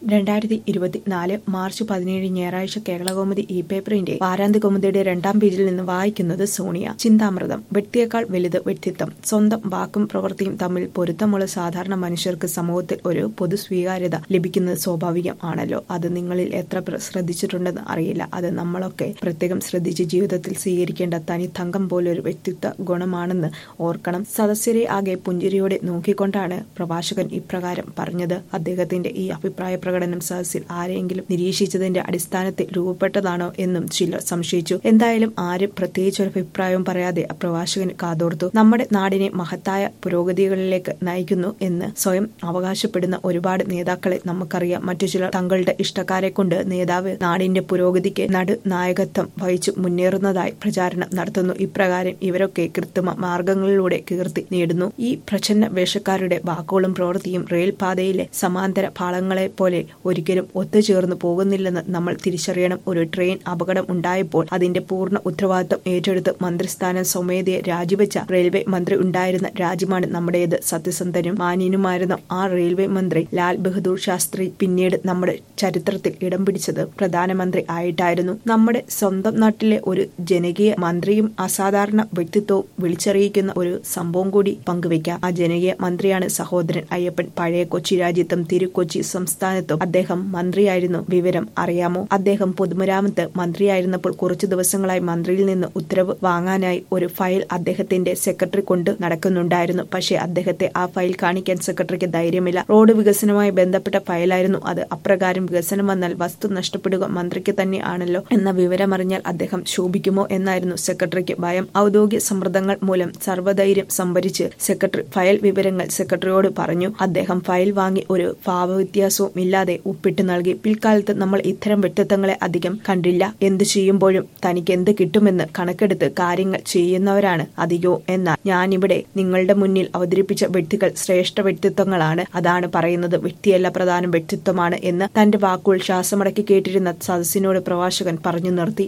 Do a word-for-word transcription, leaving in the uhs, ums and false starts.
രണ്ടായിരത്തി ഇരുപത്തിനാല് മാർച്ച് പതിനേഴ് ഞായറാഴ്ച കേരളകൗമുദി ഇ പേപ്പറിന്റെ വാരാന്ത്യ കൗമുദിയുടെ രണ്ടാം പേജിൽ നിന്ന് വായിക്കുന്നത് സോണിയ. ചിന്താമൃതം. വ്യക്തിയേക്കാൾ വലുത് വ്യക്തിത്വം. സ്വന്തം വാക്കും പ്രവൃത്തിയും തമ്മിൽ പൊരുത്തമുള്ള സാധാരണ മനുഷ്യർക്ക് സമൂഹത്തിൽ ഒരു പൊതു സ്വീകാര്യത ലഭിക്കുന്നത് സ്വാഭാവികം ആണല്ലോ. അത് നിങ്ങളിൽ എത്ര പേർ ശ്രദ്ധിച്ചിട്ടുണ്ടെന്ന് അറിയില്ല. അത് നമ്മളൊക്കെ പ്രത്യേകം ശ്രദ്ധിച്ച് ജീവിതത്തിൽ സ്വീകരിക്കേണ്ട തനി തങ്കം പോലൊരു വ്യക്തിത്വ ഗുണമാണെന്ന് ഓർക്കണം. സദസ്യരെ ആകെ പുഞ്ചിരിയോടെ നോക്കിക്കൊണ്ടാണ് പ്രഭാഷകൻ ഇപ്രകാരം പറഞ്ഞത്. അദ്ദേഹത്തിന്റെ ഈ അഭിപ്രായ പ്രകടനം സദസ്സിൽ ആരെങ്കിലും നിരീക്ഷിച്ചതിന്റെ അടിസ്ഥാനത്തിൽ രൂപപ്പെട്ടതാണോ എന്നും ചിലർ സംശയിച്ചു. എന്തായാലും ആരും പ്രത്യേകിച്ചൊരു അഭിപ്രായവും പറയാതെ പ്രഭാഷകൻ കാതോർത്തു. നമ്മുടെ നാടിനെ മഹത്തായ പുരോഗതികളിലേക്ക് നയിക്കുന്നു എന്ന് സ്വയം അവകാശപ്പെടുന്ന ഒരുപാട് നേതാക്കളെ നമുക്കറിയാം. മറ്റു ചിലർ തങ്ങളുടെ ഇഷ്ടക്കാരെ കൊണ്ട് നേതാവ് നാടിന്റെ പുരോഗതിക്ക് നടു നായകത്വം വഹിച്ചു മുന്നേറുന്നതായി പ്രചാരണം നടത്തുന്നു. ഇപ്രകാരം ഇവരൊക്കെ കൃത്രിമ മാർഗങ്ങളിലൂടെ കീർത്തി നേടുന്നു. ഈ പ്രച്ഛന്ന വേഷക്കാരുടെ വാക്കുകളും പ്രവൃത്തിയും റെയിൽ പാതയിലെ സമാന്തര പാളങ്ങളെ പോലെ ഒരിക്കലും ഒത്തുചേർന്നു പോകുന്നില്ലെന്ന് നമ്മൾ തിരിച്ചറിയണം. ഒരു ട്രെയിൻ അപകടം ഉണ്ടായപ്പോൾ അതിന്റെ പൂർണ്ണ ഉത്തരവാദിത്വം ഏറ്റെടുത്ത് മന്ത്രിസ്ഥാനം സ്വമേധയെ രാജിവെച്ച റെയിൽവേ മന്ത്രി ഉണ്ടായിരുന്ന രാജ്യമാണ് നമ്മുടേത്. സത്യസന്ധനും മാന്യനുമായിരുന്ന ആ റെയിൽവേ മന്ത്രി ലാൽ ബഹദൂർ ശാസ്ത്രി പിന്നീട് നമ്മുടെ ചരിത്രത്തിൽ ഇടം പിടിച്ചത് പ്രധാനമന്ത്രി ആയിട്ടായിരുന്നു. നമ്മുടെ സ്വന്തം നാട്ടിലെ ഒരു ജനകീയ മന്ത്രിയും അസാധാരണ വ്യക്തിത്വവും വിളിച്ചറിയിക്കുന്ന ഒരു സംഭവം കൂടി പങ്കുവയ്ക്കാം. ആ ജനകീയ മന്ത്രിയാണ് സഹോദരൻ അയ്യപ്പൻ. പഴയ കൊച്ചി രാജ്യത്തും തിരുക്കൊച്ചി സംസ്ഥാനത്തും അദ്ദേഹം മന്ത്രിയായിരുന്നു. വിവരം അറിയാമോ? അദ്ദേഹം പൊതുമരാമത്ത് മന്ത്രിയായിരുന്നപ്പോൾ കുറച്ചു ദിവസങ്ങളായി മന്ത്രിയിൽ നിന്ന് ഉത്തരവ് വാങ്ങാനായി ഒരു ഫയൽ അദ്ദേഹത്തിന്റെ സെക്രട്ടറി കൊണ്ട് നടക്കുന്നുണ്ടായിരുന്നു. പക്ഷേ അദ്ദേഹത്തെ ആ ഫയൽ കാണിക്കാൻ സെക്രട്ടറിക്ക് ധൈര്യമില്ല. റോഡ് വികസനവുമായി ബന്ധപ്പെട്ട ഫയലായിരുന്നു അത്. അപ്രകാരം വികസനം വന്നാൽ വസ്തു നഷ്ടപ്പെടുക മന്ത്രിക്ക് തന്നെ ആണല്ലോ എന്ന വിവരമറിഞ്ഞാൽ അദ്ദേഹം ശോഭിക്കുമോ എന്നായിരുന്നു സെക്രട്ടറിക്ക് ഭയം. ഔദ്യോഗിക സമ്മർദ്ദങ്ങൾ മൂലം സർവ്വധൈര്യം സംഭരിച്ച് സെക്രട്ടറി ഫയൽ വിവരങ്ങൾ സെക്രട്ടറിയോട് പറഞ്ഞു. അദ്ദേഹം ഫയൽ വാങ്ങി ഒരു ഭാവവ്യത്യാസവും ഇല്ലാതെ ഒപ്പിട്ട് നൽകി. പിൽക്കാലത്ത് നമ്മൾ ഇത്തരം വ്യക്തിത്വങ്ങളെ അധികം കണ്ടില്ല. എന്ത് ചെയ്യുമ്പോഴും തനിക്ക് എന്ത് കിട്ടുമെന്ന് കണക്കെടുത്ത് കാര്യങ്ങൾ ചെയ്യുന്നവരാണ് അധികവും. എന്നാൽ ഞാനിവിടെ നിങ്ങളുടെ മുന്നിൽ അവതരിപ്പിച്ച വ്യക്തികൾ ശ്രേഷ്ഠ വ്യക്തിത്വങ്ങളാണ്. അതാണ് പറയുന്നത്, വ്യക്തിയല്ല പ്രധാനം വ്യക്തിത്വമാണ് എന്ന് തന്റെ വാക്കുകൾ ശ്വാസമടക്കി കേട്ടിരുന്ന സദസ്സിനോട് പ്രഭാഷകൻ പറഞ്ഞു നിർത്തി.